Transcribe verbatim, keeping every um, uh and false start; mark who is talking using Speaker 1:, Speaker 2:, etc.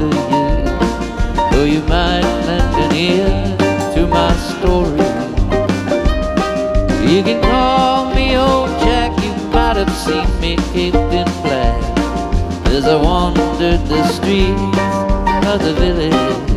Speaker 1: bother you, though you might lend an ear to my story. You can call me old Jack, you might have seen me caped in black as I wandered the streets of the village.